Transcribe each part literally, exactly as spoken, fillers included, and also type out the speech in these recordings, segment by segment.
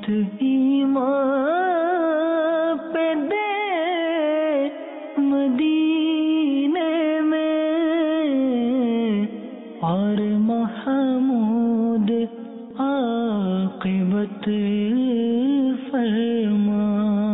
مت ایمان پہ دے مدینے میں اور محمود عاقبت فرما.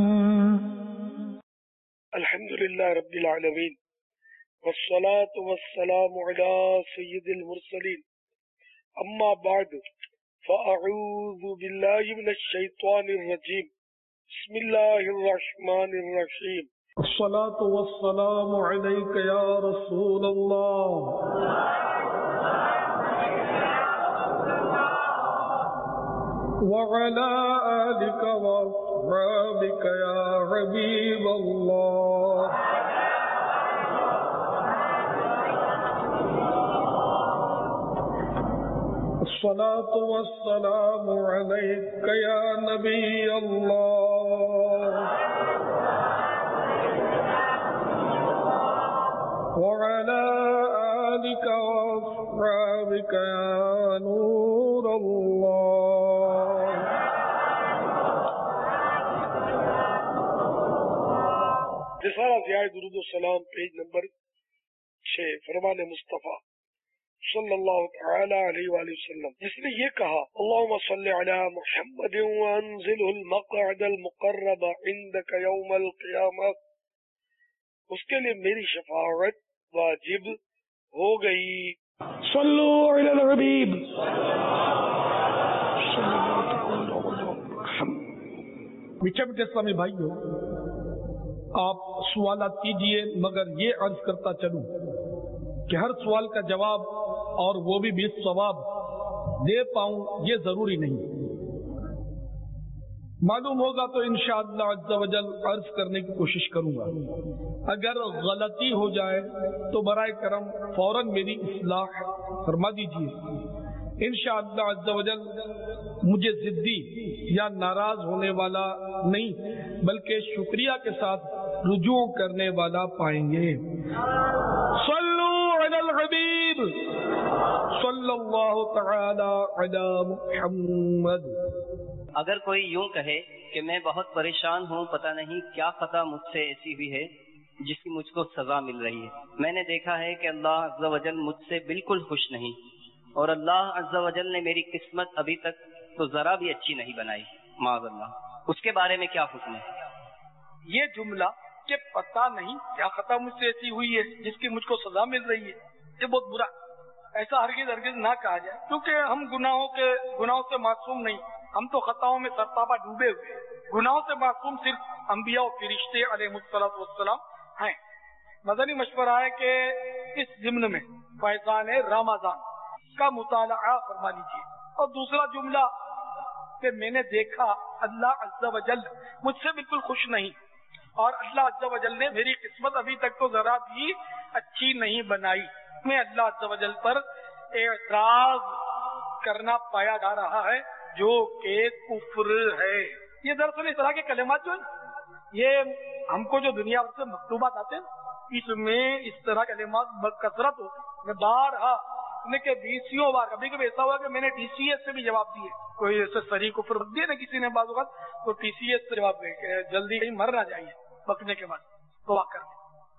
الحمدللہ رب العالمین والصلاة والسلام علی سید المرسلین. اما بعد فاعوذ باللہ من الشیطان الرجیم. بسم اللہ الرحمن الرحیم. الصلاة والسلام علیک یا رسول اللہ وعلى آلك وأصحابك يا حبيب الله. الصلاة والسلام عليك يا نبي الله وعلى آلك وأصحابك يا نور الله. رسالہ ضیاء درود و سلام پیج نمبر چھ. فرمان مصطفیٰ صلی اللہ تعالی علیہ وآلہ وسلم جس نے یہ کہا اللہم صلی علی محمد وانزلہ المقعد المقرب عندک یوم القیامہ، اس کے لیے میری شفاعت واجب ہو گئی. صلو علی الحبیب. میٹھے میٹھے اسلامی بھائیو، آپ سوالات کیجئے، مگر یہ عرض کرتا چلوں کہ ہر سوال کا جواب اور وہ بھی بالصواب دے پاؤں یہ ضروری نہیں. معلوم ہوگا تو انشاءاللہ عز و جل عرض کرنے کی کوشش کروں گا. اگر غلطی ہو جائے تو برائے کرم فوراً میری اصلاح فرما دیجیے. انشاءاللہ عز و جل مجھے ضدی یا ناراض ہونے والا نہیں بلکہ شکریہ کے ساتھ رجوع کرنے والا پائیں گے. صلو علی الحبیب صلی اللہ تعالی علی محمد. اگر کوئی یوں کہے کہ میں بہت پریشان ہوں، پتہ نہیں کیا خطا مجھ سے ایسی ہوئی ہے جس کی مجھ کو سزا مل رہی ہے. میں نے دیکھا ہے کہ اللہ عز و جل مجھ سے بالکل خوش نہیں، اور اللہ عز و جل نے میری قسمت ابھی تک تو ذرا بھی اچھی نہیں بنائی، معاذ اللہ. اس کے بارے میں کیا حکم ہے؟ یہ جملہ کہ پتہ نہیں کیا خطا مجھ سے ایسی ہوئی ہے جس کی مجھ کو سزا مل رہی ہے، یہ بہت برا. ایسا ہرگز ہرگز نہ کہا جائے، کیونکہ ہم گناہوں کے گناہوں سے معصوم نہیں. ہم تو خطاؤں میں سرتابہ ڈوبے ہوئے. گناہوں سے معصوم صرف انبیاء و فرشتے علیہ الصلوۃ والسلام ہیں. مدنی مشورہ ہے کہ اس ضمن میں فیضان رمضان کا مطالعہ فرما لیجیے. اور دوسرا جملہ کہ میں نے دیکھا اللہ عز و جل مجھ سے بالکل خوش نہیں، اور اللہ عز و جل نے میری قسمت ابھی تک تو ذرا بھی اچھی نہیں بنائی. میں اللہ عز و جل پر اعتراض کرنا پایا جا رہا ہے جو کہ کفر ہے. یہ دراصل اس طرح کے کلمات جو ہے یہ ہم کو جو دنیا سے مکتوبات آتے ہیں اس میں اس طرح کلمات بکثرت ہوتے ہیں. میں بارہا کہ بیسیوں بار کبھی کبھی ایسا ہوا کہ میں نے ٹی سی ایس سے بھی جواب دیے. کوئی ایسے صریح کفر دیا نا کسی نے بعض اوقات تو ٹی سی ایس سے جواب دے کہ جلدی کہیں مر نہ جائیے بکنے کے بعد دعا کرنے.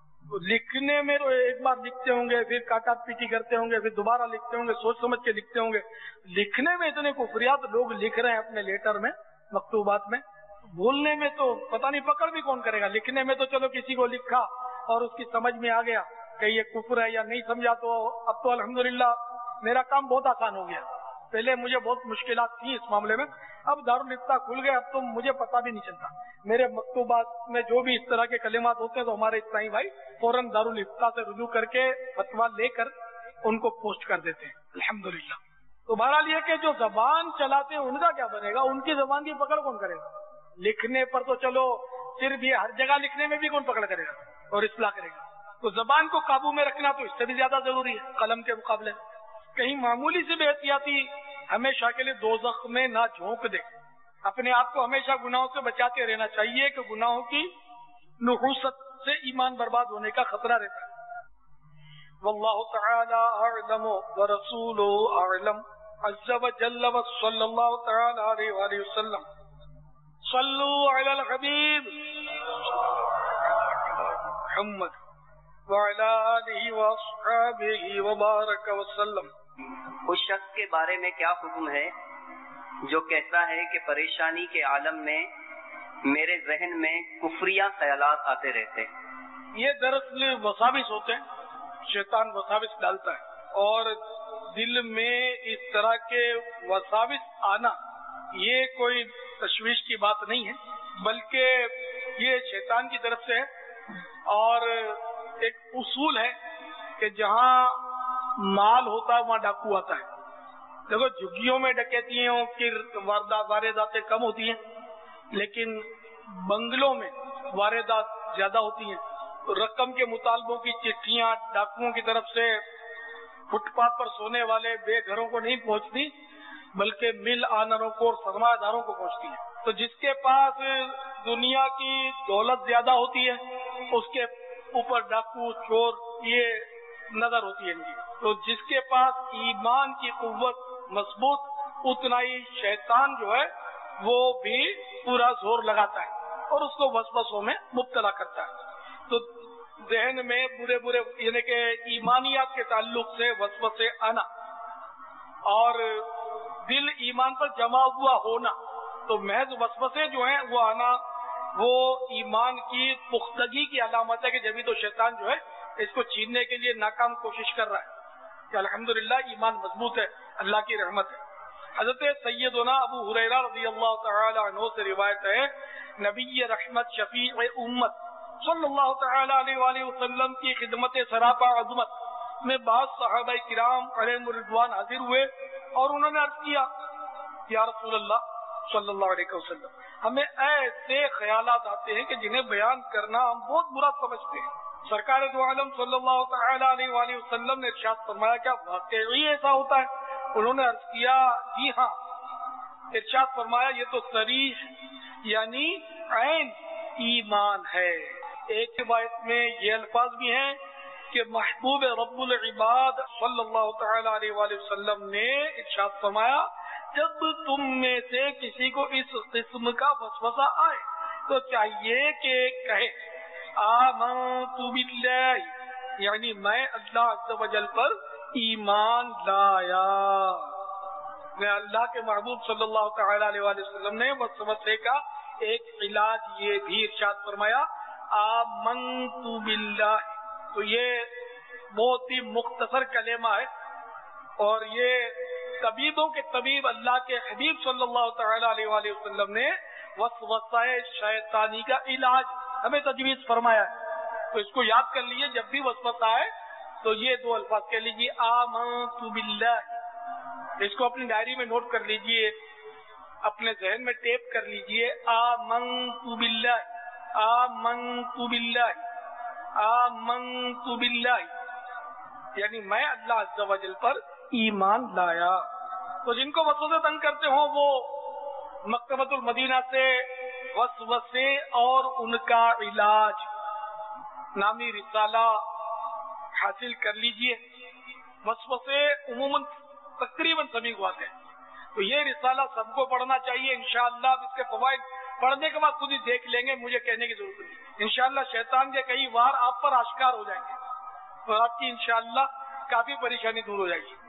لکھنے میں تو ایک بار لکھتے ہوں گے، پھر کاٹا پیٹی کرتے ہوں گے، پھر دوبارہ لکھتے ہوں گے، سوچ سمجھ کے لکھتے ہوں گے. لکھنے میں اتنے کفریات لوگ لکھ رہے ہیں اپنے لیٹر میں، مکتوبات میں. بولنے میں تو پتہ نہیں پکڑ بھی کون کرے گا. لکھنے میں تو چلو کسی کو لکھا اور اس کی سمجھ میں آ گیا کہ یہ کفر ہے یا نہیں سمجھا تو اب تو الحمدللہ میرا کام بہت آسان ہو گیا. پہلے مجھے بہت مشکلات تھیں اس معاملے میں. اب دارالفتہ کھل گئے، اب تو مجھے پتہ بھی نہیں چلتا. میرے مکتوبات میں جو بھی اس طرح کے کلمات ہوتے ہیں تو ہمارے اسلامی بھائی فوراً دارالفتہ سے رجوع کر کے فتویٰ لے کر ان کو پوسٹ کر دیتے ہیں الحمدللہ. تو بہرحال یہ کہ جو زبان چلاتے ہیں ان کا کیا بنے گا؟ ان کی زبان کی پکڑ کون کرے گا؟ لکھنے پر تو چلو صرف یہ ہر جگہ لکھنے میں بھی کون پکڑ کرے گا اور اصلاح کرے گا؟ تو زبان کو قابو میں رکھنا تو اس سے بھی زیادہ ضروری ہے قلم کے مقابلے. کہیں معمولی سے بے احتیاطی ہمیشہ کے لیے دوزخ میں نہ جھونک دے. اپنے آپ کو ہمیشہ گناہوں سے بچاتے رہنا چاہیے کہ گناہوں کی نحوست سے ایمان برباد ہونے کا خطرہ رہتا ہے. واللہ تعالی اعلم ورسولہ اعلم عز وجل وصلی اللہ تعالی علیہ وآلہ وسلم. صلو علی الحبیب محمد وعلی آلہ واصحابہ وبارک وسلم۔ اس شخص کے بارے میں کیا حکم ہے جو کہتا ہے کہ پریشانی کے عالم میں میرے ذہن میں کفریہ خیالات آتے رہتے ہیں؟ یہ دراصل وساوس ہوتے ہیں، شیطان وساوس ڈالتا ہے، اور دل میں اس طرح کے وساوس آنا یہ کوئی تشویش کی بات نہیں ہے، بلکہ یہ شیطان کی طرف سے ہے۔ اور ایک اصول ہے کہ جہاں مال ہوتا ہے وہاں ڈاکو آتا ہے۔ دیکھو جھگیوں میں ڈکیتیوں کی وارداتیں کم ہوتی ہیں، لیکن بنگلوں میں واردات زیادہ ہوتی ہیں۔ رقم کے مطالبوں کی چٹھیاں ڈاکوؤں کی طرف سے فٹ پاتھ پر سونے والے بے گھروں کو نہیں پہنچتی، بلکہ مل آنروں کو اور سرمایہ داروں کو پہنچتی ہے۔ تو جس کے پاس دنیا کی دولت زیادہ ہوتی ہے اس کے اوپر ڈاکو چور یہ نظر ہوتی ہے ان کی۔ تو جس کے پاس ایمان کی قوت مضبوط، اتنا ہی شیطان جو ہے وہ بھی پورا زور لگاتا ہے اور اس کو وسوسوں میں مبتلا کرتا ہے۔ تو ذہن میں برے برے یعنی کہ ایمانیات کے تعلق سے وسوسے آنا اور دل ایمان پر جمع ہوا ہونا، تو محض وسوسے جو ہیں وہ آنا وہ ایمان کی پختگی کی علامت ہے کہ جبھی تو شیطان جو ہے اس کو چھیننے کے لیے ناکام کوشش کر رہا ہے کہ الحمدللہ ایمان مضبوط ہے، اللہ کی رحمت ہے۔ حضرت سیدنا ابو ہریرہ رضی اللہ تعالی عنہ سے روایت ہے، نبی رحمت شفیع امت صلی اللہ تعالی علیہ وآلہ وسلم کی خدمت سراپا عظمت میں بعض صحابہ کرام علیہم الرضوان حاضر ہوئے اور انہوں نے عرض کیا، یا رسول اللہ صلی اللہ علیہ وسلم، ہمیں ایسے خیالات آتے ہیں کہ جنہیں بیان کرنا ہم بہت برا سمجھتے ہیں۔ سرکار دو عالم صلی اللہ تعالی علیہ وآلہ وسلم نے ارشاد فرمایا، کیا واقعی ایسا ہوتا ہے؟ انہوں نے عرض کیا، جی ہاں۔ ارشاد فرمایا، یہ تو صریح یعنی عین ایمان ہے۔ ایک روایت میں یہ الفاظ بھی ہیں کہ محبوب رب العباد صلی اللہ تعالی علیہ وآلہ وسلم نے ارشاد فرمایا، جب تم میں سے کسی کو اس قسم کا وسوسہ آئے تو چاہیے کہ کہے آمنت باللہ، یعنی میں اللہ عز و جل پر ایمان لایا۔ میں اللہ کے محبوب صلی اللہ تعالی علیہ وآلہ وسلم نے وسوسے کا ایک علاج یہ بھی ارشاد فرمایا، آمنت باللہ۔ تو یہ بہت ہی مختصر کلمہ ہے اور یہ طبیبوں کے طبیب اللہ کے حبیب صلی اللہ تعالی علیہ وآلہ وسلم نے وسوسہ شیطانی کا علاج ہمیں تجویز فرمایا ہے۔ تو اس کو یاد کر لیجیے، جب بھی وسوسہ آئے تو یہ دو الفاظ کہہ لیجیے، آمنت باللہ۔ اس کو اپنی ڈائری میں نوٹ کر لیجیے، اپنے ذہن میں ٹیپ کر لیجیے، آمنت باللہ، آمنت باللہ، آمنت باللہ، یعنی میں اللہ عز و جل پر ایمان لایا۔ تو جن کو وسوسے تنگ کرتے ہوں وہ مکتبۃ المدینہ سے وسوسے اور ان کا علاج نامی رسالہ حاصل کر لیجئے۔ وسوسے عموماً تقریباً سبھی کو آتے ہیں، تو یہ رسالہ سب کو پڑھنا چاہیے انشاءاللہ۔ اس کے فوائد پڑھنے کے بعد خود ہی دیکھ لیں گے، مجھے کہنے کی ضرورت نہیں۔ انشاءاللہ شیطان کے کئی وار آپ پر آشکار ہو جائیں گے اور آپ کی انشاءاللہ کافی پریشانی دور ہو جائے گی۔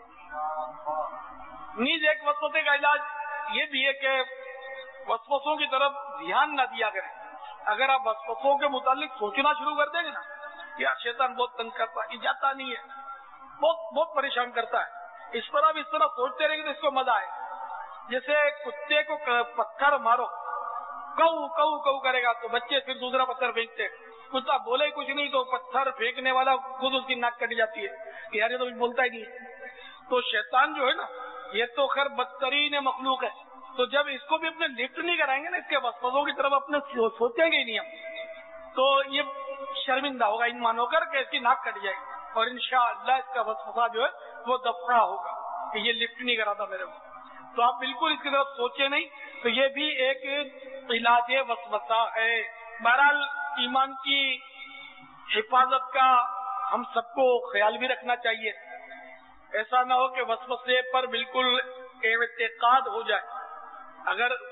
نیز ایک وسوسے کا علاج یہ بھی ہے کہ وسوسوں کی طرف دھیان نہ دیا کریں۔ اگر آپ وسوسوں کے متعلق سوچنا شروع کر دیں گے نا، یار شیطان بہت تنگ کرتا ہے، جاتا نہیں ہے، بہت بہت پریشان کرتا ہے، اس پر آپ اس طرح سوچتے رہیں گے تو اس کو مزہ آئے۔ جیسے کتے کو پتھر مارو، کو کو کو کرے گا تو بچے پھر دوسرا پتھر پھینکتے، کتا بولے کچھ نہیں تو پتھر پھینکنے والا خود اس کی ناک کٹ جاتی ہے کہ یار یہ تو کچھ بولتا ہی نہیں ہے۔ تو شیطان جو ہے نا یہ تو خیر بدترین مخلوق ہے، تو جب اس کو بھی اپنے لفٹ نہیں کرائیں گے نا، اس کے وسوسوں کی طرف اپنے سوچیں گے ہی نہیں ہم، تو یہ شرمندہ ہوگا ان مانو کر کہ اس کی ناک کٹ جائے گی، اور انشاءاللہ اس کا وسوسہ جو ہے وہ دفعہ ہوگا کہ یہ لفٹ نہیں کراتا میرے کو۔ تو آپ بالکل اس کی طرف سوچے نہیں، تو یہ بھی ایک علاج وسوسہ ہے۔ بہرحال ایمان کی حفاظت کا ہم سب کو خیال بھی رکھنا چاہیے، ایسا نہ ہو کہ وسوسے پر بالکل اعتقاد ہو جائے۔ اگر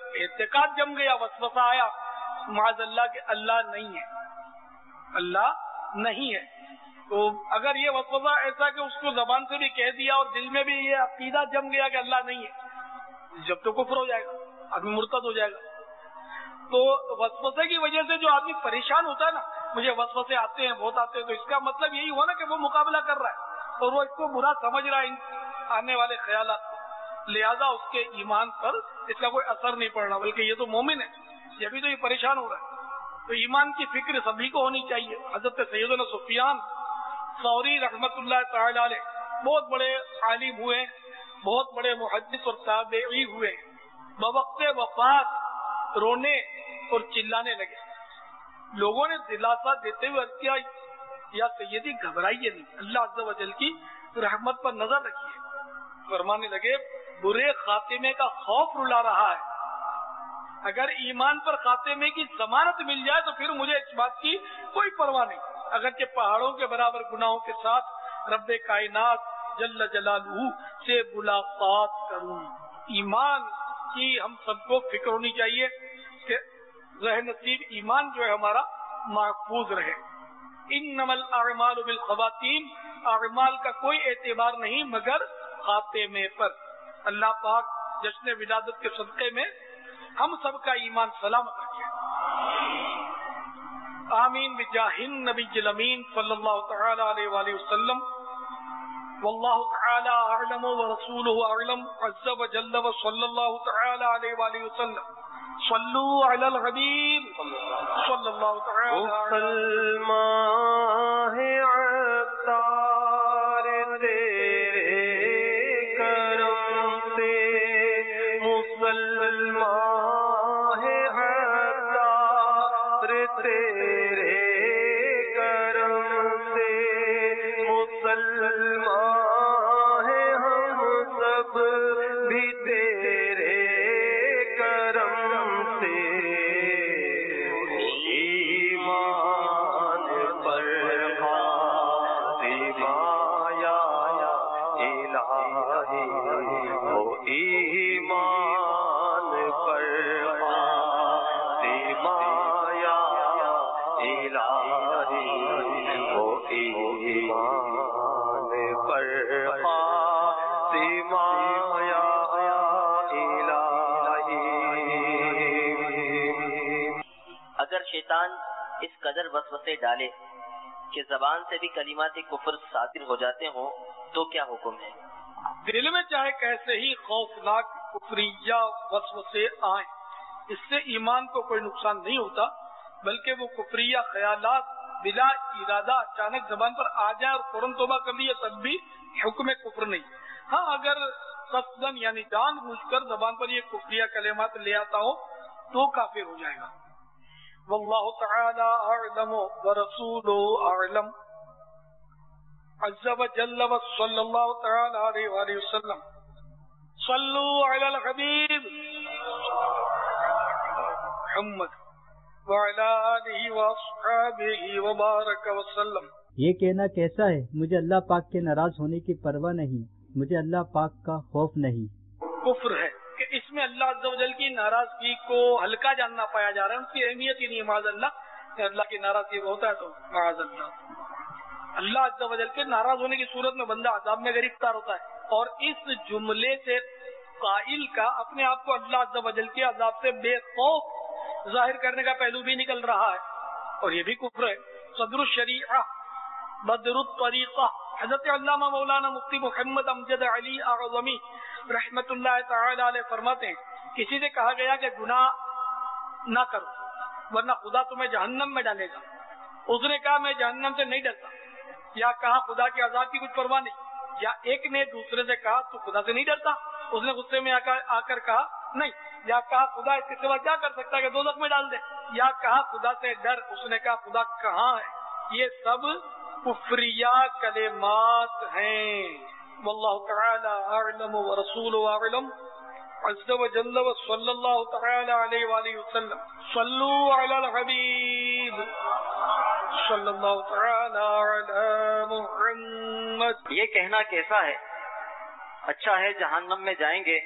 اعتقاد جم گیا, وسوسہ آیا معاذ اللہ کہ اللہ نہیں ہے, اللہ نہیں ہے, تو اگر یہ وسوسہ ایسا کہ اس کو زبان سے بھی کہہ دیا اور دل میں بھی یہ عقیدہ جم گیا کہ اللہ نہیں ہے, جب تو کفر ہو جائے گا, آدمی مرتد ہو جائے گا. تو وسوسے کی وجہ سے جو آدمی پریشان ہوتا ہے نا, مجھے وسوسے آتے ہیں, بہت آتے ہیں, تو اس کا مطلب یہی ہوا نا کہ وہ مقابلہ کر رہا ہے اور وہ اس کو برا سمجھ رہا ہے آنے والے خیالات کو, لہذا اس کے ایمان پر اس کا کوئی اثر نہیں پڑنا, بلکہ یہ تو مومن ہے, یہ بھی تو یہ پریشان ہو رہا ہے. تو ایمان کی فکر سبھی کو ہونی چاہیے. حضرت سیدنا سفیان ثوری رحمت اللہ تعالی علیہ بہت بڑے عالم ہوئے, بہت بڑے محدث اور تابعی ہوئے, بوقت وفات رونے اور چلانے لگے. لوگوں نے دلاسا دیتے ہوئے عرض کیا, یا سیدی گھبرائیے نہیں, اللہ عز و جل کی رحمت پر نظر رکھیے. فرمانے لگے برے خاتمے کا خوف رلا رہا ہے, اگر ایمان پر خاتمے کی ضمانت مل جائے تو پھر مجھے اس بات کی کوئی پرواہ نہیں, اگرچہ پہاڑوں کے برابر گناہوں کے ساتھ رب کائنات جل جلالہ سے ملاقات کروں. ایمان کی ہم سب کو فکر ہونی چاہیے کہ رہ نصیب ایمان جو ہے ہمارا محفوظ رہے. انما الاعمال بالخواتیم, اعمال کا کوئی اعتبار نہیں مگر خاتمے پر. اللہ پاک جشن ولادت کے صدقے میں ہم سب کا ایمان سلامت رکھے. آمین بجاہ النبی الامین صلی اللہ تعالی علیہ وآلہ وسلم. واللہ تعالی اعلم ورسولہ اعلم عز وجل وصلی اللہ تعالی علیہ وآلہ وسلم. صلو علی الحبیب صلی اللہ تعالی علیہ شیطان اس قدر وسوسے ڈالے کہ زبان سے بھی کلمات کفر صادر ہو جاتے ہوں تو کیا حکم ہے؟ دل میں چاہے کیسے ہی خوفناک کفریہ وسوسے آئیں, اس سے ایمان کو کوئی نقصان نہیں ہوتا, بلکہ وہ کفریہ خیالات بلا ارادہ اچانک زبان پر آ جائیں اور فوراً توبہ کر لیے تب بھی حکم کفر نہیں. ہاں اگر قصداً یعنی جان بوجھ کر زبان پر یہ کفریہ کلمات لے آتا ہو تو کافر ہو جائے گا. واللہ تعالی اعلم ورسولہ اعلم عز وجل وصلی اللہ تعالی علیہ وآلہ وسلم. صلو علی الحبیب محمد وعلی آلہ واصحابہ وبارک وسلم. یہ کہنا کیسا ہے, مجھے اللہ پاک کے ناراض ہونے کی پرواہ نہیں, مجھے اللہ پاک کا خوف نہیں. کفر ہے کہ اس میں اللہ عز و جل کی ناراضگی کو ہلکا جاننا پایا جا رہا ہے, اس کی اہمیت ہی نہیں ہے. معاذ اللہ, اللہ کی ناراضگی ہوتا ہے تو معاذ اللہ, اللہ عز و جل کے ناراض ہونے کی صورت میں بندہ عذاب میں گرفتار ہوتا ہے. اور اس جملے سے قائل کا اپنے آپ کو اللہ عز و جل کے عذاب سے بے خوف ظاہر کرنے کا پہلو بھی نکل رہا ہے, اور یہ بھی کفر ہے. صدر الشریعہ بدر الطریقہ حضرت علامہ مولانا مفتی محمد امجد علی اعظمی رحمت اللہ تعالی علیہ فرماتے ہیں, کسی سے کہا گیا کہ گناہ نہ کرو ورنہ خدا تمہیں جہنم میں ڈالے گا. اس نے کہا میں جہنم سے نہیں ڈرتا, یا کہا خدا کے عذاب کی کچھ پرواہ نہیں, یا ایک نے دوسرے سے کہا تو خدا سے نہیں ڈرتا, اس نے غصے میں آ کر کہا نہیں, یا کہا خدا اس کے سوا کیا کر سکتا ہے کہ دوزخ میں ڈال دے, یا کہا خدا سے ڈر, اس نے کہا خدا کہاں ہے. یہ سب کفریہ کلمات ہیں. واللہ تعالی اعلم ورسول اعلم عز وجل وصلی اللہ تعالی علیہ وآلہ وسلم. صلو علی الحبیب صلی اللہ تعالی علی محمد. یہ کہنا کیسا ہے, اچھا ہے جہنم میں جائیں گے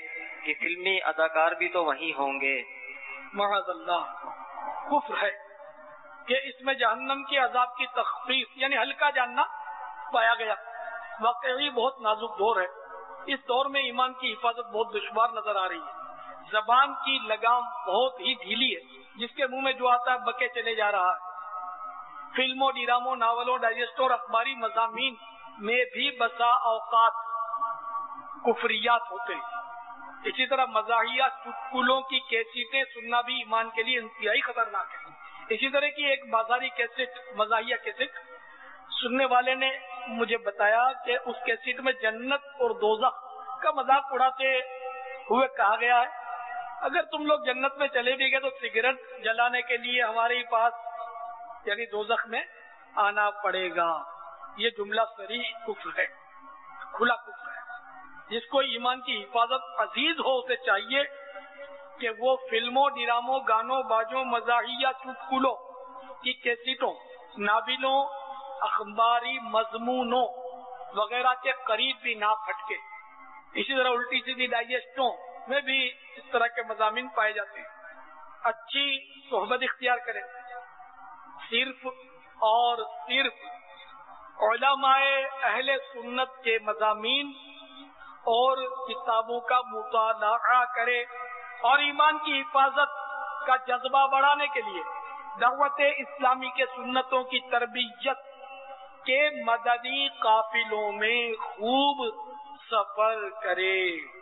کہ فلمی اداکار بھی تو وہی ہوں گے؟ معاذ اللہ، کفر ہے کہ اس میں جہنم کے عذاب کی تخفیف یعنی ہلکا جاننا پایا گیا۔ واقعی بہت نازک دور ہے، اس دور میں ایمان کی حفاظت بہت دشوار نظر آ رہی ہے۔ زبان کی لگام بہت ہی ڈھیلی ہے، جس کے منہ میں جو آتا ہے بکے چلے جا رہا ہے۔ فلموں، ڈراموں، ناولوں، ڈائجسٹوں اور اخباری مضامین میں بھی بسا اوقات کفریات ہوتے ہیں۔ اسی طرح مزاحیہ چٹکلوں کی کیسٹیں سننا بھی ایمان کے لیے انتہائی خطرناک ہے۔ اسی طرح کی ایک بازاری کیسٹ، مزاحیہ کیسٹ سننے والے نے مجھے بتایا کہ اس کیسٹ میں جنت اور دوزخ کا مذاق اڑاتے ہوئے کہا گیا ہے اگر تم لوگ جنت میں چلے بھی گئے تو سگریٹ جلانے کے لیے ہمارے پاس یعنی دوزخ میں آنا پڑے گا۔ یہ جملہ صریح کفر ہے، کھلا کفر ہے۔ جس کو ایمان کی حفاظت عزیز ہو اسے چاہیے کہ وہ فلموں، ڈراموں، گانوں، باجوں، مزاحیہ چٹکلوں کی کیسٹوں، ناولوں، اخباری مضمونوں وغیرہ کے قریب بھی نہ پھٹکے۔ اسی طرح الٹی سیدھی ڈائجسٹوں میں بھی اس طرح کے مضامین پائے جاتے ہیں۔ اچھی صحبت اختیار کریں، صرف اور صرف علماء اہل سنت کے مضامین اور کتابوں کا مطالعہ کرے، اور ایمان کی حفاظت کا جذبہ بڑھانے کے لیے دعوت اسلامی کے سنتوں کی تربیت کے مدنی قافلوں میں خوب سفر کرے۔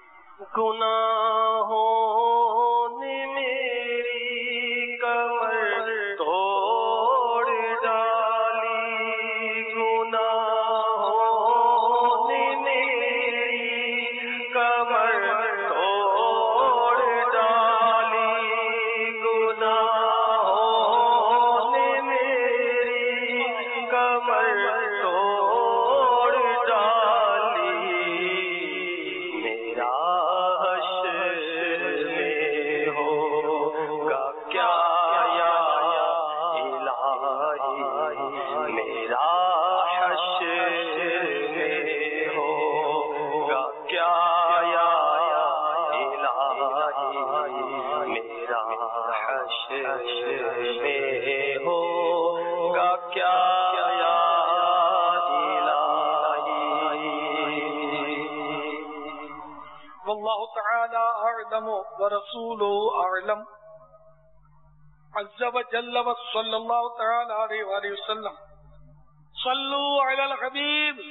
گناہوں نے میری کمر توڑ ڈالی، گناہوں نے میری کمر توڑ ڈالی، گناہوں نے میری کمر توڑ ڈالی، میرا واللہ تعالی اعلم ورسولہ اعلم عز وجل وصلی اللہ تعالی علیہ وآلہ وسلم۔ صلو علی الحبیب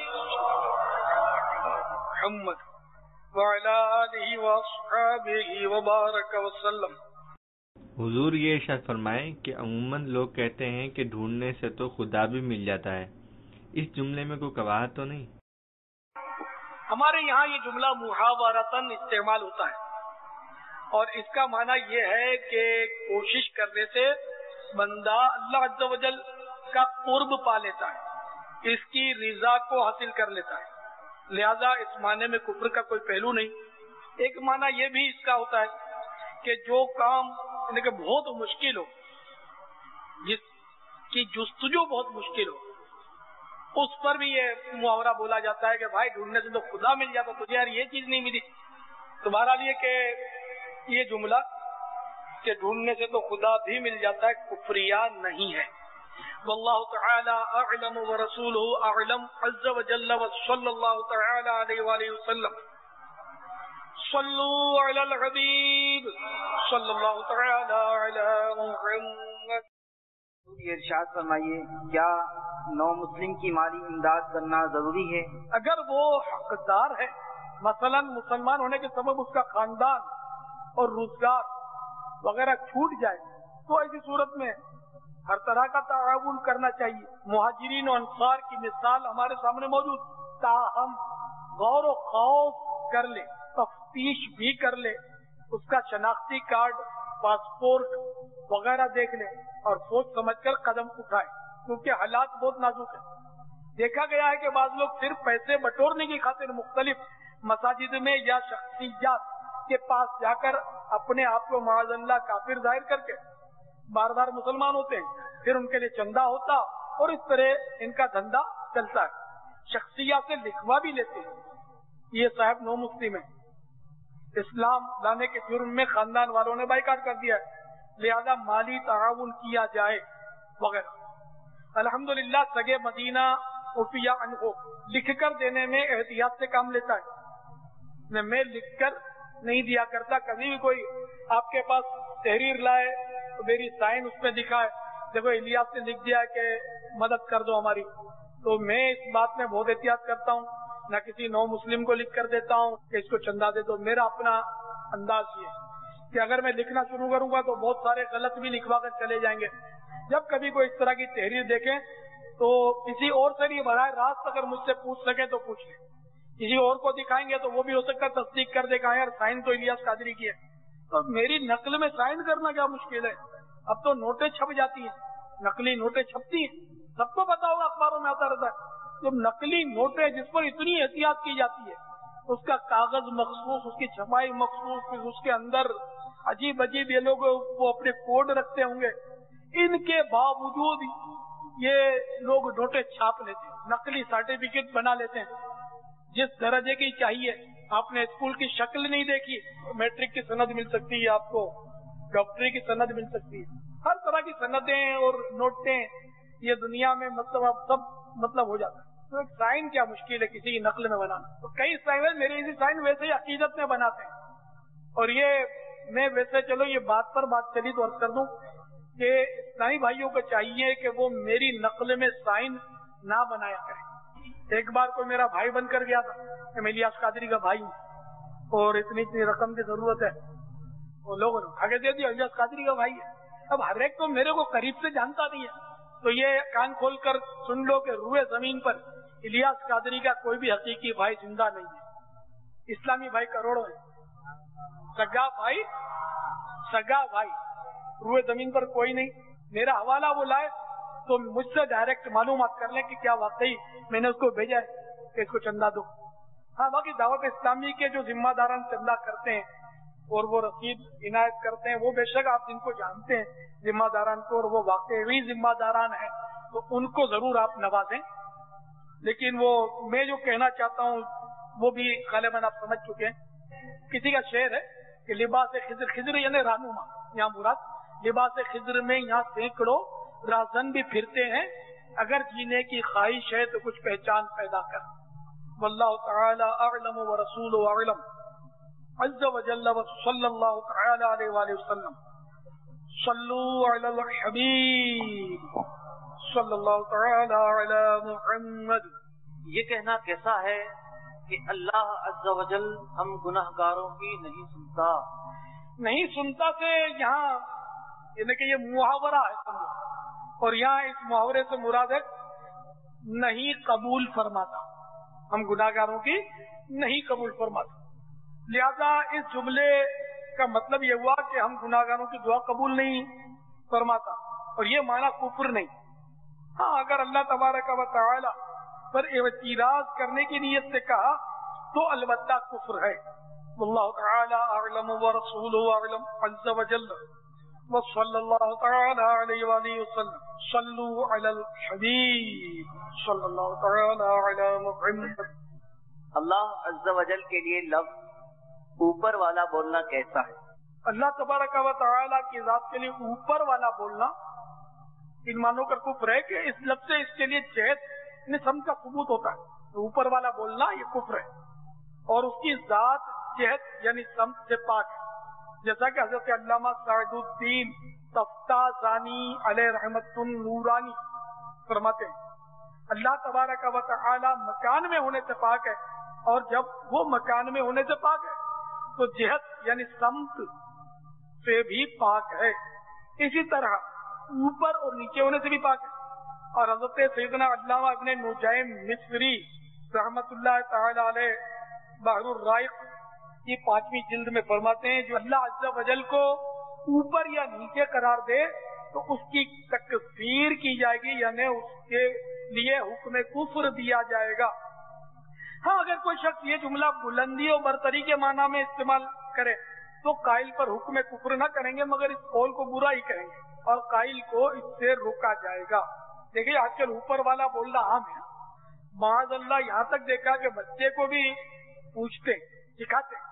محمد وعلی آلہ واصحابہ وبارک وسلم۔ حضور یہ ارشاد فرمائیں کہ عموماً لوگ کہتے ہیں کہ ڈھونڈنے سے تو خدا بھی مل جاتا ہے، اس جملے میں کوئی کباہت تو نہیں؟ ہمارے یہاں یہ جملہ محاورتاً استعمال ہوتا ہے، اور اس کا معنی یہ ہے کہ کوشش کرنے سے بندہ اللہ عز و جل کا قرب پا لیتا ہے، اس کی رضا کو حاصل کر لیتا ہے، لہذا اس معنی میں کفر کا کوئی پہلو نہیں۔ ایک معنی یہ بھی اس کا ہوتا ہے کہ جو کام یعنی کہ بہت مشکل ہو، جس کی جستجو بہت مشکل ہو، اس پر بھی یہ محاورہ بولا جاتا ہے کہ بھائی ڈھونڈنے سے تو خدا مل جاتا، تجھے یار یہ چیز نہیں ملی۔ تمہارا لیے کہ یہ جملہ کہ ڈھونڈنے سے تو خدا بھی مل جاتا ہے کفریہ نہیں ہے۔ واللہ تعالی اعلم ورسولہ اعلم عز وجل وصلی اللہ تعالی علیہ وآلہ وسلم۔ صلو علی الحبیب صلی اللہ تعالی علی محمد۔ یہ ارشاد فرمائیے، کیا نو مسلم کی مالی امداد کرنا ضروری ہے؟ اگر وہ حقدار ہے، مثلا مسلمان ہونے کے سبب اس کا خاندان اور روزگار وغیرہ چھوٹ جائے، تو ایسی صورت میں ہر طرح کا تعاون کرنا چاہیے۔ مہاجرین و انصار کی مثال ہمارے سامنے موجود، تاہم غور و خوف کر لے، تفتیش بھی کر لے، اس کا شناختی کارڈ، پاسپورٹ وغیرہ دیکھ لے اور سوچ سمجھ کر قدم اٹھائے، کیونکہ حالات بہت نازک ہیں۔ دیکھا گیا ہے کہ بعض لوگ صرف پیسے بٹورنے کی خاطر مختلف مساجد میں یا شخصیات کے پاس جا کر اپنے آپ کو معاذ اللہ کافر ظاہر کر کے بار بار مسلمان ہوتے ہیں، پھر ان کے لیے چندہ ہوتا اور اس طرح ان کا دھندا چلتا ہے۔ شخصیات سے لکھوا بھی لیتے ہیں، یہ صاحب نو مسلم ہے، اسلام لانے کے جرم میں خاندان والوں نے بائیکاٹ کر دیا ہے، لہذا مالی تعاون کیا جائے وغیرہ۔ الحمدللہ سگے مدینہ عفیہ عنہ لکھ کر دینے میں احتیاط سے کام لیتا ہے، میں لکھ کر نہیں دیا کرتا۔ کبھی بھی کوئی آپ کے پاس تحریر لائے تو میری سائن اس میں دکھائے، دیکھو الیاس نے لکھ دیا ہے کہ مدد کر دو ہماری، تو میں اس بات میں بہت احتیاط کرتا ہوں، نہ کسی نو مسلم کو لکھ کر دیتا ہوں کہ اس کو چندہ دے دو۔ میرا اپنا انداز یہ ہے کہ اگر میں لکھنا شروع کروں گا تو بہت سارے غلط بھی لکھوا کر چلے جائیں گے۔ جب کبھی کوئی اس طرح کی تحریر دیکھیں تو کسی اور سے نہیں، براہ راست اگر مجھ سے پوچھ سکے تو پوچھ لیں، کسی اور کو دکھائیں گے تو وہ بھی ہو سکتا ہے تصدیق کر دے گا یار سائن تو الیاس قادری کی ہے، تو میری نقل میں سائن کرنا کیا مشکل ہے؟ اب تو نوٹیں چھپ جاتی ہیں، نقلی نوٹیں چھپتی ہیں، سب کو پتا ہوگا، اخباروں میں آتا رہتا ہے۔ جب نقلی نوٹیں جس پر اتنی احتیاط کی جاتی ہے، اس کا کاغذ مخصوص، اس کی چھپائی مخصوص، پھر اس کے اندر عجیب عجیب یہ لوگ وہ اپنے کوڈ رکھتے ہوں گے، ان کے باوجود یہ لوگ نوٹیں چھاپ لیتے ہیں، نقلی سرٹیفکیٹ بنا لیتے ہیں جس درجے کی چاہیے۔ آپ نے اسکول کی شکل نہیں دیکھی، میٹرک کی سند مل سکتی ہے، آپ کو ڈاکٹری کی سند مل سکتی ہے، ہر طرح کی سندیں اور نوٹیں یہ دنیا میں مطلب اب سب مطلب ہو جاتا ہے۔ تو ایک سائن کیا مشکل ہے کسی کی نقل میں بنانا؟ تو کئی سائن میرے اسی سائن ویسے ہی عقیدت میں بناتے ہیں، اور یہ میں ویسے چلو یہ بات پر بات چلی تو عرض کر دوں کہ اسلامی بھائیوں کو چاہیے کہ وہ میری نقل میں سائن نہ بنایا کریں۔ ایک بار کوئی میرا بھائی بن کر گیا تھا کہ میں الیاس قادری کا بھائی ہوں اور اتنی اتنی رقم کی ضرورت ہے، وہ لوگوں نے اٹھا کے دے دیا الیاس قادری کا بھائی ہے۔ اب ہر ایک تو میرے کو قریب سے جانتا نہیں ہے، تو یہ کان کھول کر سن لو کہ روئے زمین پر الیاس قادری کا کوئی بھی حقیقی بھائی زندہ نہیں ہے، اسلامی بھائی کروڑوں ہیں، سگا بھائی سگا بھائی روئے زمین پر کوئی نہیں۔ میرا حوالہ وہ لائے تو مجھ سے ڈائریکٹ معلومات کر لیں کہ کیا واقعی میں نے اس کو بھیجا ہے کہ اس کو چندہ دو۔ ہاں باقی دعوت اسلامی کے جو ذمہ داران چندہ کرتے ہیں اور وہ رسید عنایت کرتے ہیں، وہ بے شک آپ جن کو جانتے ہیں ذمہ داران کو، اور وہ واقعی ذمہ داران ہیں، تو ان کو ضرور آپ نوازیں۔ لیکن وہ میں جو کہنا چاہتا ہوں وہ بھی غالباً آپ سمجھ چکے ہیں۔ کسی کا شعر ہے کہ لباس خضر، خضر یعنی رہنما، یہاں مراد لباس خضر میں یہاں سینکڑوں رازن بھی پھرتے ہیں، اگر جینے کی خواہش ہے تو کچھ پہچان پیدا کر۔ واللہ تعالی اعلم ورسولہ اعلم عز وجل وصلی اللہ تعالی علیہ وآلہ وسلم۔ صلو علی الحبیب صلی اللہ تعالی علی محمد۔ یہ کہنا کیسا ہے کہ اللہ عز و جل ہم گناہ گاروں کی نہیں سنتا؟ نہیں سنتا سے یہاں یعنی کہ یہ محاورہ ہے سمجھو، اور یہاں اس محاورے سے مراد ہے نہیں قبول فرماتا، ہم گناہ گاروں کی نہیں قبول فرماتا۔ لہذا اس جملے کا مطلب یہ ہوا کہ ہم گناہ گاروں کی دعا قبول نہیں فرماتا، اور یہ معنی کفر نہیں۔ ہاں اگر اللہ تبارک و تعالی پر اعتراض کرنے کی نیت سے کہا تو البتہ کفر ہے۔ واللہ تعالی اعلم ورسولہ اعلم عز وجل وصلی اللہ تعالی علیہ وآلہ وسلم۔ صلو علی الحبیب صلی اللہ تعالی علی محمد۔ اللہ عز و جل کے لیے لفظ اوپر والا بولنا کیسا ہے؟ اللہ تبارک و تعالی کی ذات کے لیے اوپر والا بولنا ان مانوں کا کفر ہے کہ اس لفظ سے اس کے لیے جہت نسم کا ثبوت ہوتا ہے۔ اوپر والا بولنا یہ کفر ہے، اور اس کی ذات جہت یعنی سمت سے پاک ہے، جیسا کہ حضرت علامہ سعد الدین تفتازانی علیہ رحمت نورانی فرماتے ہیں اللہ تبارک و تعالی مکان میں ہونے سے پاک ہے، اور جب وہ مکان میں ہونے سے پاک ہے تو جہت یعنی سمت سے بھی پاک ہے، اسی طرح اوپر اور نیچے ہونے سے بھی پاک ہے۔ اور حضرت سیدنا علامہ ابن نجیم مصری رحمت اللہ تعالی علیہ بحر الرائق کی پانچویں جلد میں فرماتے ہیں جو اللہ عز و جل کو اوپر یا نیچے قرار دے تو اس کی تکفیر کی جائے گی، یعنی اس کے لیے حکم کفر دیا جائے گا۔ ہاں اگر کوئی شخص یہ جملہ بلندی اور برتری کے معنی میں استعمال کرے تو قائل پر حکم کفر نہ کریں گے، مگر اس قول کو برا ہی کریں گے اور قائل کو اس سے روکا جائے گا۔ دیکھیے آج کل اوپر والا بولنا عام ہے، معاذ اللہ یہاں تک دیکھا کہ بچے کو بھی پوچھتے سکھاتے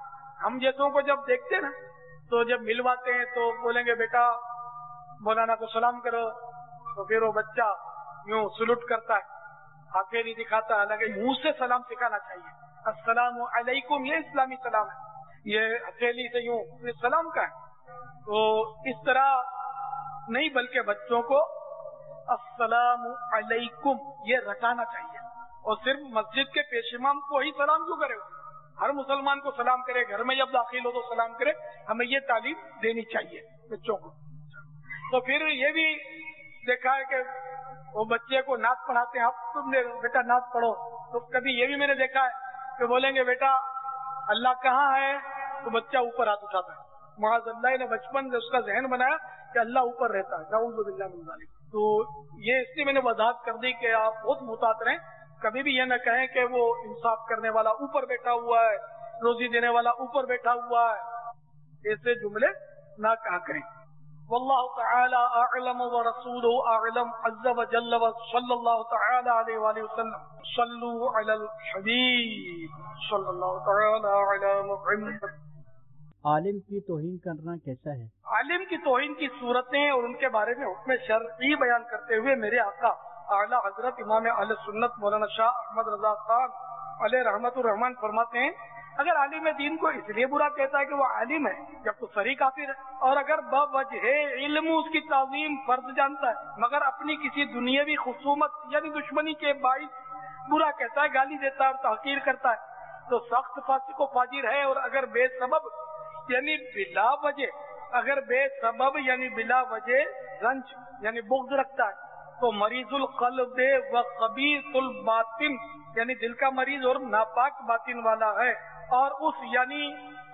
ہم جیسوں کو جب دیکھتے نا تو جب ملواتے ہیں تو بولیں گے بیٹا مولانا کو سلام کرو، تو پھر وہ بچہ یوں سلوٹ کرتا ہے، ہتھیلی دکھاتا ہے، حالانکہ منہ سے سلام سکھانا چاہیے. السلام علیکم یہ اسلامی سلام ہے، یہ ہتھیلی سے یوں یہ سلام کا ہے. تو اس طرح نہیں بلکہ بچوں کو السلام علیکم یہ رٹانا چاہیے. اور صرف مسجد کے پیش امام کو ہی سلام کیوں کرے؟ ہر مسلمان کو سلام کرے، گھر میں جب داخل ہو تو سلام کرے. ہمیں یہ تعلیم دینی چاہیے بچوں کو. تو پھر یہ بھی دیکھا ہے کہ وہ بچے کو نعت پڑھاتے ہیں، اب تم نے بیٹا نعت پڑھو، تو کبھی یہ بھی میں نے دیکھا ہے کہ بولیں گے بیٹا اللہ کہاں ہے، تو بچہ اوپر ہاتھ اٹھاتا ہے. معاذ اللہ نے بچپن سے اس کا ذہن بنایا کہ اللہ اوپر رہتا ہے. نعوذ باللہ من ذالک. تو یہ اس لیے میں نے وضاحت کر دی کہ آپ بہت محتاط رہیں، کبھی بھی یہ نہ کہیں کہ وہ انصاف کرنے والا اوپر بیٹھا ہوا ہے، روزی دینے والا اوپر بیٹھا ہوا ہے، ایسے جملے نہ کہا کریں. واللہ تعالی اعلم ورسولہ اعلم عز وجل وصلی اللہ تعالی علیہ وآلہ وسلم. صلوا علی الحبیب صلی اللہ تعالی علی محمد. عالم کی توہین کرنا کیسا ہے؟ عالم کی توہین کی صورتیں اور ان کے بارے میں حکم شرعی بیان کرتے ہوئے میرے آقا اعلیٰ حضرت امام اہل سنت مولانا شاہ احمد رضا خان علیہ رحمت الرحمان فرماتے ہیں اگر عالم دین کو اس لیے برا کہتا ہے کہ وہ عالم ہے جب تو صریح کافر ہے، اور اگر بوجہ علم اس کی تعظیم فرض جانتا ہے مگر اپنی کسی دنیاوی خصومت یعنی دشمنی کے باعث برا کہتا ہے، گالی دیتا ہے اور تحقیر کرتا ہے تو سخت فاسق و فاجر ہے. اور اگر بے سبب یعنی بلا وجہ اگر بے سبب یعنی بلا وجہ رنج یعنی بغض رکھتا ہے تو مریض القلب و خبیث الباطن یعنی دل کا مریض اور ناپاک باطن والا ہے. اور اس یعنی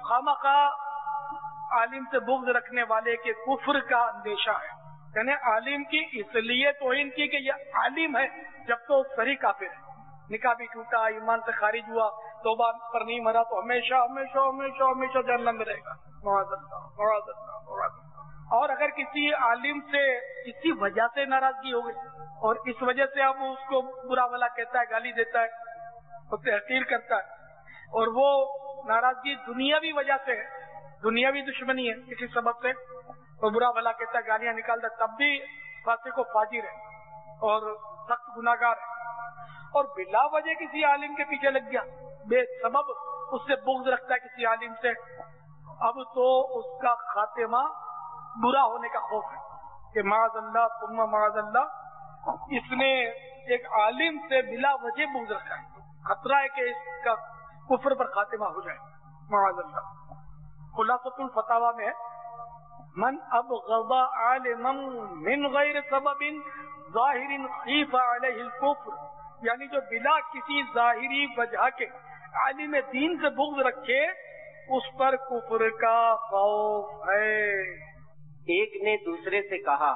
خامخواہ عالم سے بغض رکھنے والے کے کفر کا اندیشہ ہے. یعنی عالم کی اس لیے توہین کی کہ یہ عالم ہے جب تو صریح کافر ہے، نکاح بھی ٹوٹا، ایمان سے خارج ہوا، توبہ پر نہیں مرا تو ہمیشہ ہمیشہ ہمیشہ ہمیشہ جہنم میں رہے گا. معاذ اللہ معاذ اللہ معاذ اللہ. اور اگر کسی عالم سے کسی وجہ سے ناراضگی ہو گئی اور اس وجہ سے اب اس کو برا بھلا کہتا ہے، گالی دیتا ہے، اس سے تحقیر کرتا ہے، اور وہ ناراضگی دنیاوی وجہ سے ہے، دنیاوی دشمنی ہے کسی سبب سے، تو برا بھلا کہتا ہے، گالیاں نکالتا ہے، تب بھی فاسق و فاجر ہے اور سخت گناہگار ہے. اور بلا وجہ کسی عالم کے پیچھے لگ گیا، بے سبب اس سے بغض رکھتا ہے کسی عالم سے، اب تو اس کا خاتمہ برا ہونے کا خوف ہے کہ معاذ اللہ ثم معاذ اللہ اس نے ایک عالم سے بلا وجہ بغض رکھا ہے، خطرہ ہے کہ اس کا کفر پر خاتمہ ہو جائے معاذ اللہ. خلاصۃ الفتاوی میں من ابغض عالما من غیر سبب ظاہر خیف علیہ الکفر، یعنی جو بلا کسی ظاہری وجہ کے عالم دین سے بغض رکھے اس پر کفر کا خوف ہے. ایک نے دوسرے سے کہا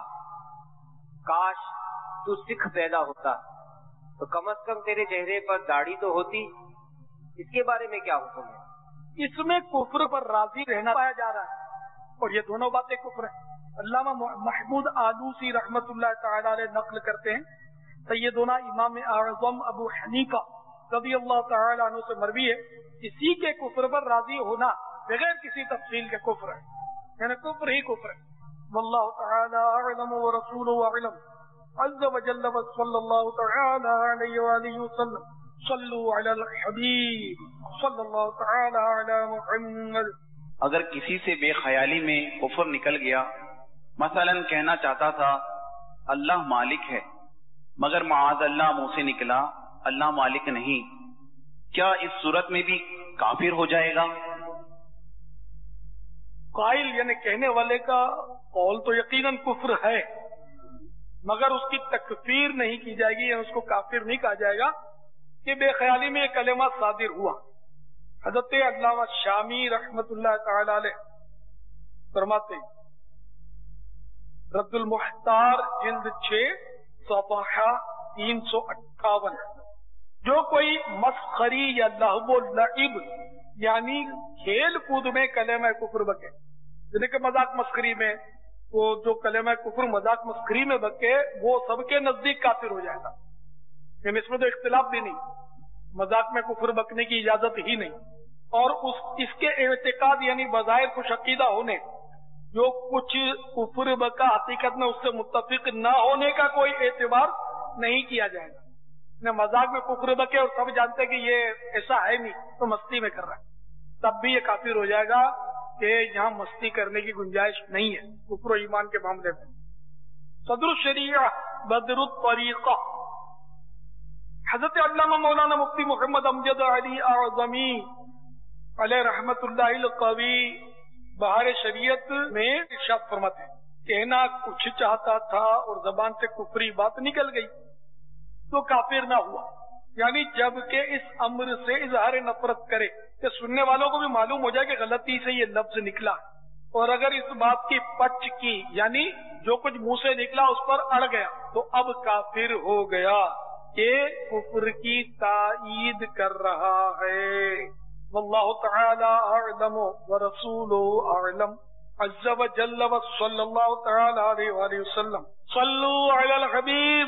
کاش تو سکھ پیدا ہوتا تو کم از کم تیرے چہرے پر داڑھی تو ہوتی، اس کے بارے میں کیا حکم ہے؟ اس میں کفر پر راضی رہنا پایا جا رہا ہے اور یہ دونوں باتیں کفر ہیں. علامہ محمود آلوسی رحمت اللہ تعالی علیہ نقل کرتے ہیں سیدنا امام اعظم ابو حنیفہ رضی اللہ تعالی عنہ سے مروی ہے اسی کے کفر پر راضی ہونا بغیر کسی تفصیل کے کفر ہے، یعنی کفر ہی کفر ہے. واللہ تعالی اعلم ورسولہ اعلم عز وجل صلی اللہ تعالی علیہ وآلہ وسلم. صلوا علی الحبیب صلی اللہ تعالی علی محمد. اگر کسی سے بے خیالی میں کفر نکل گیا، مثلا کہنا چاہتا تھا اللہ مالک ہے مگر معاذ اللہ منہ سے نکلا اللہ مالک نہیں، کیا اس صورت میں بھی کافر ہو جائے گا؟ قائل یعنی کہنے والے کا قول تو یقیناً کفر ہے مگر اس کی تکفیر نہیں کی جائے گی، یعنی اس کو کافر نہیں کہا جائے گا کہ بے خیالی میں یہ کلمہ صادر ہوا. حضرت علامہ شامی رحمت اللہ تعالی علیہ فرماتے ہیں رد المحتار جلد چھ صفحہ تین سو اٹھاون، جو کوئی مسخری یا لہو و لعب یعنی کھیل کود میں کلمہ کفر بکے، یعنی کہ مذاق مسخری میں وہ جو کلمہ کفر مذاق مسخری میں بکے وہ سب کے نزدیک کافر ہو جائے گا. یعنی اس میں تو اختلاف بھی نہیں، مذاق میں کفر بکنے کی اجازت ہی نہیں. اور اس اس کے اعتقاد یعنی بظاہر کچھ عقیدہ ہونے جو کچھ کفر بکا حقیقت میں اس سے متفق نہ ہونے کا کوئی اعتبار نہیں کیا جائے گا. مذاق میں کفر بکے اور سب جانتے کہ یہ ایسا ہے نہیں تو مستی میں کر رہا ہے, تب بھی یہ کافر ہو جائے گا کہ یہاں مستی کرنے کی گنجائش نہیں ہے کفر و ایمان کے معاملے میں. صدر الشریعہ بدر الطریقہ حضرت علامہ مولانا مفتی محمد امجد علی اعظمی علیہ رحمت اللہ القوی بہار شریعت میں ارشاد فرماتے ہیں, کہنا کچھ چاہتا تھا اور زبان سے کفری بات نکل گئی تو کافر نہ ہوا. یعنی جب کہ اس امر سے اظہار نفرت کرے کہ سننے والوں کو بھی معلوم ہو جائے کہ غلطی سے یہ لفظ نکلا, اور اگر اس بات کی پچ کی یعنی جو کچھ منہ سے نکلا اس پر اڑ گیا تو اب کافر ہو گیا کہ کفر کی تائید کر رہا ہے. واللہ تعالی اعلم ورسولہ اعلم عز وجل وصلی اللہ تعالی علیہ وآلہ وسلم. صلو علی الحبیب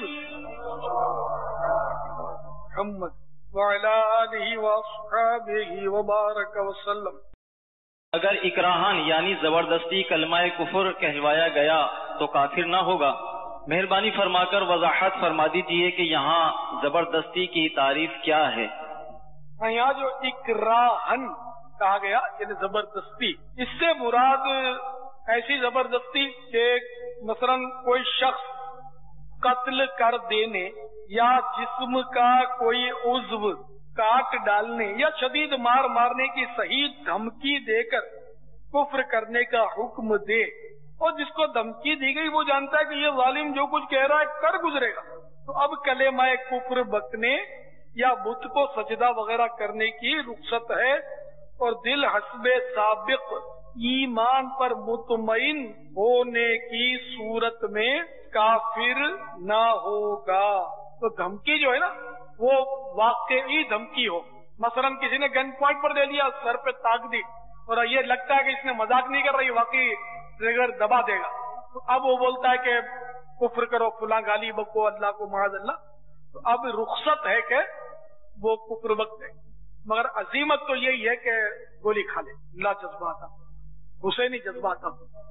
محمد وعلی آلہ واصحابہ وبارک وسلم. اگر اکراہن یعنی زبردستی کلمہ کفر کہلوایا گیا تو کافر نہ ہوگا. مہربانی فرما کر وضاحت فرما دیجیے کہ یہاں زبردستی کی تعریف کیا ہے. یہاں جو اکراہن کہا گیا یعنی زبردستی, اس سے مراد ایسی زبردستی کہ مثلا کوئی شخص قتل کر دینے یا جسم کا کوئی عضو کاٹ ڈالنے یا شدید مار مارنے کی صحیح دھمکی دے کر کفر کرنے کا حکم دے, اور جس کو دھمکی دی گئی وہ جانتا ہے کہ یہ ظالم جو کچھ کہہ رہا ہے کر گزرے گا, تو اب کلمہ کفر بکنے یا بت کو سجدہ وغیرہ کرنے کی رخصت ہے, اور دل حسب سابق ایمان پر مطمئن ہونے کی صورت میں کافر نہ ہوگا. تو دھمکی جو ہے نا وہ واقعی دھمکی ہو, مثلا کسی نے گن پوائنٹ پر دے لیا, سر پہ تاک دی اور یہ لگتا ہے کہ اس نے مذاق نہیں کر رہی, واقعی ٹریگر دبا دے گا, تو اب وہ بولتا ہے کہ کفر کرو, فلاں گالی بکو اللہ کو معاذ اللہ, تو اب رخصت ہے کہ وہ کفر بکتے, مگر عظیمت تو یہی ہے کہ گولی کھا لے. اللہ جذبات حسینی جذبات.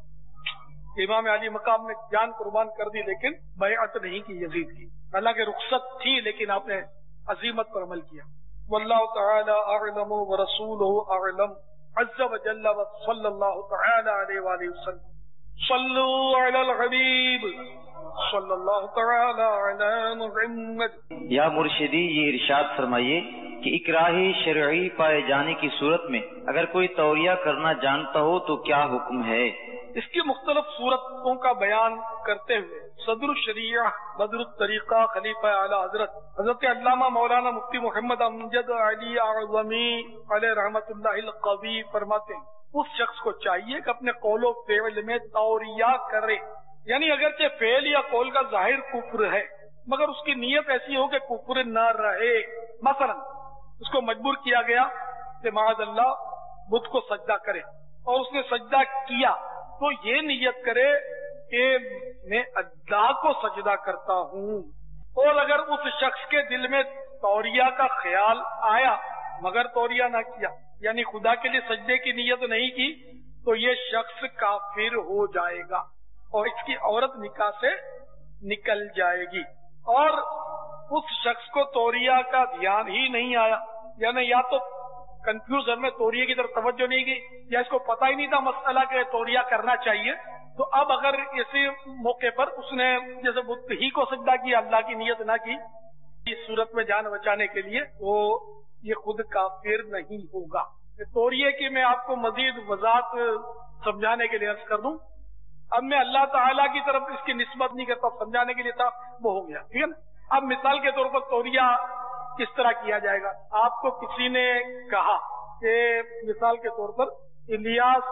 امام علی مقام نے جان قربان کر دی لیکن بیعت نہیں کی یزید کی, حالانکہ رخصت تھی لیکن آپ نے عظیمت پر عمل کیا. واللہ تعالی اعلم ورسولہ اعلم عز وجل وصلی اللہ تعالی علیہ وآلہ وسلم. صلو علی الحبیب صلی اللہ تعالی علی محمد. یا مرشدی یہ ارشاد فرمائیے کہ اکراہ شرعی پائے جانے کی صورت میں اگر کوئی توریہ کرنا جانتا ہو تو کیا حکم ہے؟ اس کی مختلف صورتوں کا بیان کرتے ہوئے صدر الشریعہ بدر الطریقہ خلیفہ اعلی حضرت حضرت علامہ مولانا مفتی محمد امجد علی اعظمی علیہ رحمت اللہ القوی فرماتے ہیں, اس شخص کو چاہیے کہ اپنے قول و فعل میں توریہ کرے, یعنی اگرچہ فعل یا قول کا ظاہر کفر ہے مگر اس کی نیت ایسی ہو کہ کفر نہ رہے. مثلا اس کو مجبور کیا گیا کہ معاذ اللہ بدھ کو سجدہ کرے اور اس نے سجدہ کیا, تو یہ نیت کرے کہ میں اللہ کو سجدہ کرتا ہوں. اور اگر اس شخص کے دل میں توریہ کا خیال آیا مگر توریہ نہ کیا, یعنی خدا کے لیے سجدے کی نیت نہیں کی, تو یہ شخص کافر ہو جائے گا اور اس کی عورت نکاح سے نکل جائے گی. اور اس شخص کو توریہ کا دھیان ہی نہیں آیا, یعنی یا تو کنفیوژن میں توریہ کی طرف توجہ نہیں کی یا اس کو پتہ ہی نہیں تھا مسئلہ کہ توریہ کرنا چاہیے, تو اب اگر اسی موقع پر اس نے جیسے بت ہی کو سجدہ کیا اللہ کی نیت نہ کی اس صورت میں جان بچانے کے لیے, تو یہ خود کافر نہیں ہوگا. توریہ کی میں آپ کو مزید وضاحت سمجھانے کے لیے عرض کر دوں. اب میں اللہ تعالیٰ کی طرف اس کی نسبت نہیں کرتا, سمجھانے کے لیے تھا وہ ہو گیا, ٹھیک ہے نا. اب مثال کے طور پر توریہ کس طرح کیا جائے گا. آپ کو کسی نے کہا کہ مثال کے طور پر الیاس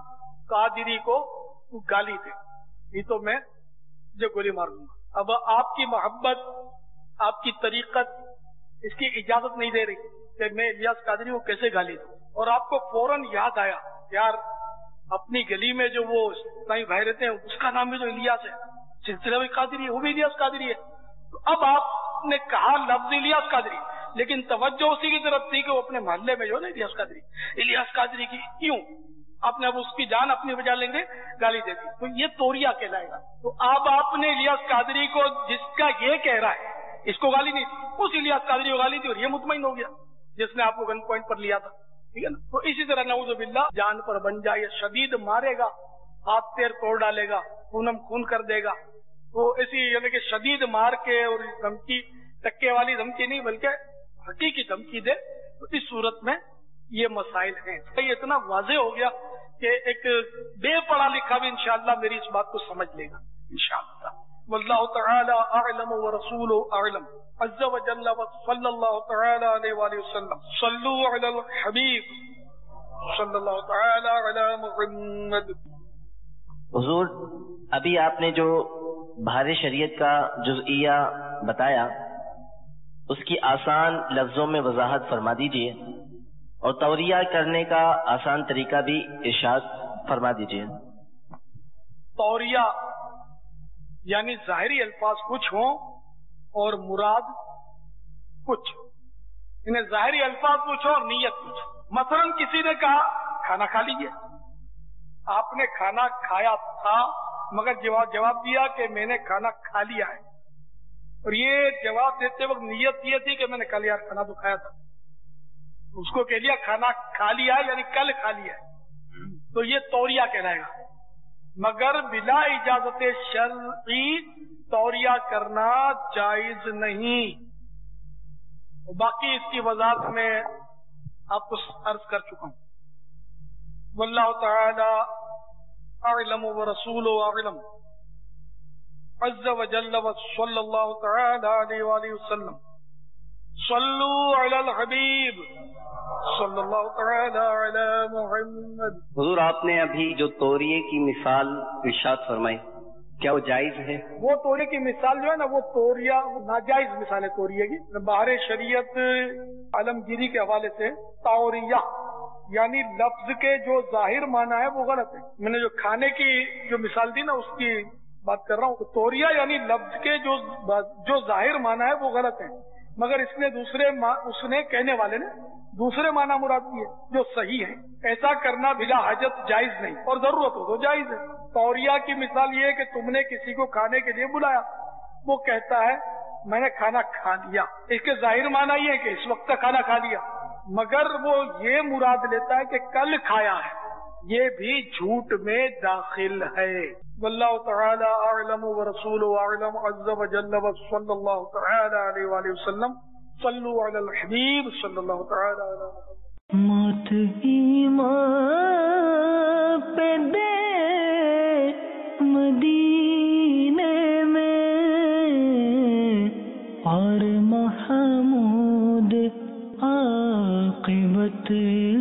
قادری کو گالی دے, نہیں تو میں جو گولی مار دوں گا. اب آپ کی محبت آپ کی طریقت اس کی اجازت نہیں دے رہی کہ میں الیاس قادری کو کیسے گالی دوں, اور آپ کو فوراً یاد آیا یار اپنی گلی میں جو وہ سائیں بھائی رہتے ہیں اس کا نام بھی تو الیاس ہے, سلسلہ بھی قادری ہے, وہ بھی الیاس قادری ہے. تو اب آپ نے کہا لفظ الیاس قادری, لیکن توجہ اسی کی طرف تھی کہ وہ اپنے محلے میں جو نا الیاس قادری الیاس قادری کی کیوں آپ نے اب اس کی جان اپنی بجا لیں گے گالی دے دی، تو یہ توریا کہلائے گا. تو اب آپ نے الیاس قادری کو جس کا یہ کہہ رہا ہے اس کو گالی نہیں تھی، اس الیاس قادری کو گالی دی اور یہ مطمئن ہو گیا جس نے آپ کو گن پوائنٹ پر لیا تھا. ٹھیک ہے نا. تو اسی طرح نعوذ باللہ جان پر بن جائے، شدید مارے گا، ہاتھ پیر توڑ ڈالے گا، خونم خون کر دے گا. تو اسی یعنی کہ شدید مار کے اور دھمکی ٹکے والی دھمکی نہیں بلکہ حقیقی دھمکی دے، تو اس صورت میں یہ مسائل ہیں. یہ اتنا واضح ہو گیا کہ ایک بے پڑھا لکھا بھی انشاءاللہ میری اس بات کو سمجھ لے گا انشاءاللہ. واللہ تعالی اعلم ورسولہ اعلم عز وجل وصلی اللہ تعالی علیہ وآلہ وسلم. صلو علی الحبیب صلی اللہ تعالی علی محمد. حضور ابھی آپ نے جو بہار شریعت کا جزئیہ بتایا اس کی آسان لفظوں میں وضاحت فرما دیجئے اور توریہ کرنے کا آسان طریقہ بھی ارشاد فرما دیجئے. توریہ یعنی ظاہری الفاظ کچھ ہوں اور مراد کچھ، انہیں ظاہری الفاظ کچھ اور نیت کچھ. مثلا کسی نے کہا کھانا کھا لیجیے، آپ نے کھانا کھایا تھا مگر جواب جواب دیا کہ میں نے کھانا کھا لیا ہے، اور یہ جواب دیتے وقت نیت یہ تھی کہ میں نے کل یار کھانا تو کھایا تھا. اس کو کہہ دیا کھانا کھا لیا ہے یعنی کل کھا لیا ہے، تو یہ توریہ کہلائے گا. مگر بلا اجازت شرعی توریہ کرنا جائز نہیں. باقی اس کی وضاحت میں آپ کو عرض کر چکا ہوں. واللہ تعالی اعلم ورسولہ اعلم عز وجل وصلی اللہ تعالی علیہ وآلہ وسلم. صلو علی الحبیب صلی اللہ تعالی علی محمد. حضور آپ نے ابھی جو توریے کی مثال ارشاد فرمائی کیا وہ جائز ہے؟ وہ توریے کی مثال جو ہے نا وہ توریہ ناجائز مثال ہے توریے کی. بہار شریعت عالمگیری کے حوالے سے توریہ یعنی لفظ کے جو ظاہر معنی ہے وہ غلط ہے. میں نے جو کھانے کی جو مثال دی نا اس کی بات کر رہا ہوں. توریہ یعنی لفظ کے جو جو ظاہر معنی ہے وہ غلط ہے، مگر اس نے دوسرے اس نے کہنے والے نے دوسرے معنی مراد دیے جو صحیح ہے. ایسا کرنا بلا حاجت جائز نہیں اور ضرورت ہو تو جائز ہے. توریہ کی مثال یہ ہے کہ تم نے کسی کو کھانے کے لیے بلایا، وہ کہتا ہے میں نے کھانا کھا لیا. اس کے ظاہر معنی یہ ہے کہ اس وقت کھانا کھا لیا، مگر وہ یہ مراد لیتا ہے کہ کل کھایا ہے. یہ بھی جھوٹ میں داخل ہے. واللہ تعالی اعلم ورسولہ اعلم عز وجل وصلی اللہ تعالی علیہ وآلہ وسلم. صلو علی الحبیب صلی اللہ تعالی علیہ وسلم. موت ایمان پہ دے مدینے میں اور محمود عاقبت